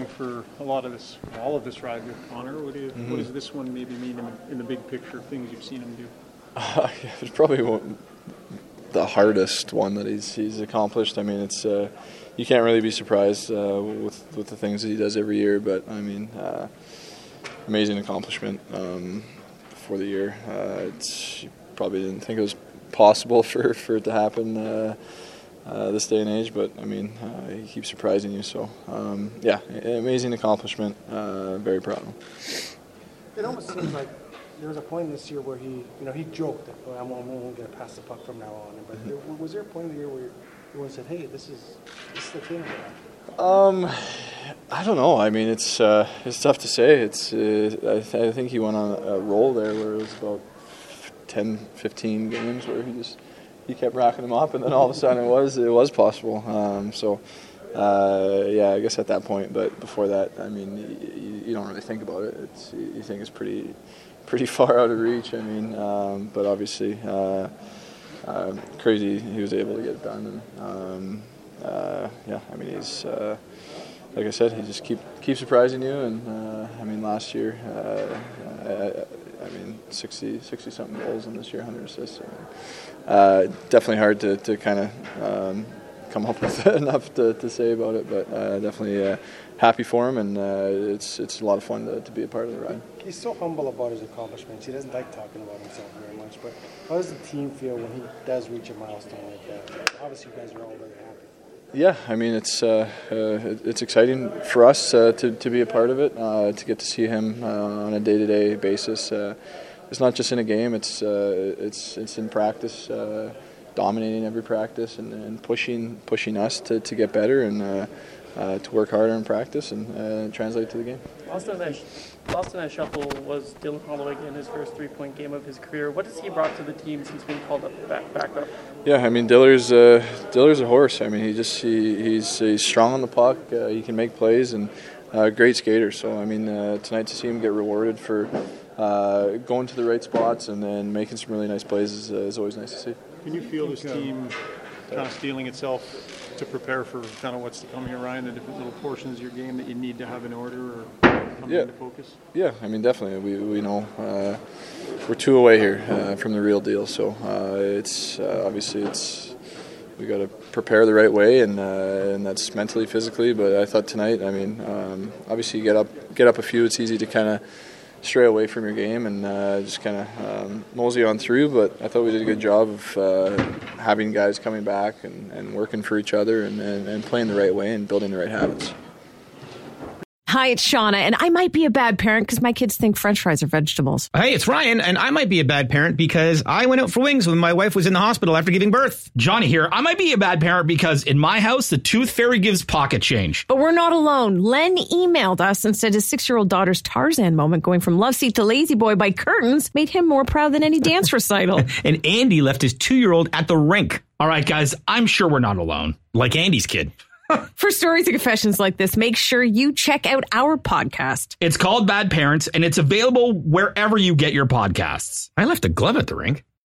for all of this ride with Connor. What does this one maybe mean in the big picture of things you've seen him do? It's probably the hardest one that he's accomplished. I mean, it's you can't really be surprised with the things that he does every year. But I mean, amazing accomplishment for the year. You probably didn't think it was possible for it to happen this day and age, but I mean, he keeps surprising you. So amazing accomplishment. Very proud of him. It almost seems like there was a point this year where he joked that I'm only going to pass the puck from now on. But was there a point in the year where everyone said, "Hey, this is the thing"? I don't know. I mean, it's tough to say. I think he went on a roll there where it was about 10, 15 games where he kept racking them up, and then all of a sudden it was possible. I guess at that point. But before that, I mean, you don't really think about it. You think it's pretty far out of reach. I mean, but obviously, crazy he was able to get it done. And I mean, he's like I said, he just keeps surprising you. And I mean, last year, 60 something goals, and this year 100 assists. Definitely hard to kind of come up with enough to say about it, but definitely happy for him, and it's a lot of fun to be a part of the ride. He's so humble about his accomplishments. He doesn't like talking about himself very much, but how does the team feel when he does reach a milestone like that? Obviously, you guys are all very happy. Yeah, I mean, it's exciting for us to be a part of it, to get to see him on a day-to-day basis. It's not just in a game; it's in practice, dominating every practice and pushing us to get better and to work harder in practice and translate to the game. Lost in that shuffle was Dylan Holloway in his first 3-point game of his career. What has he brought to the team since being called up back up? Yeah, I mean, Diller's a horse. I mean, he's strong on the puck. He can make plays and great skater. So I mean, tonight to see him get rewarded for going to the right spots and then making some really nice plays is always nice to see. Can you feel this team kind of steeling itself to prepare for kind of what's to come here, Ryan? The different little portions of your game that you need to have in order or come into focus? Yeah, I mean, definitely. We know we're 2 away here from the real deal. So it's obviously we got to prepare the right way, and that's mentally, physically. But I thought tonight, I mean, obviously you get up a few. It's easy to kind of stray away from your game and just kind of mosey on through, but I thought we did a good job of having guys coming back and working for each other and playing the right way and building the right habits. Hi, it's Shauna, and I might be a bad parent because my kids think French fries are vegetables. Hey, it's Ryan, and I might be a bad parent because I went out for wings when my wife was in the hospital after giving birth. Johnny here. I might be a bad parent because in my house, the tooth fairy gives pocket change. But we're not alone. Len emailed us and said his 6-year-old daughter's Tarzan moment going from love seat to lazy boy by curtains made him more proud than any dance recital. And Andy left his 2-year-old at the rink. All right, guys, I'm sure we're not alone. Like Andy's kid. For stories and confessions like this, make sure you check out our podcast. It's called Bad Parents, and it's available wherever you get your podcasts. I left a glove at the rink.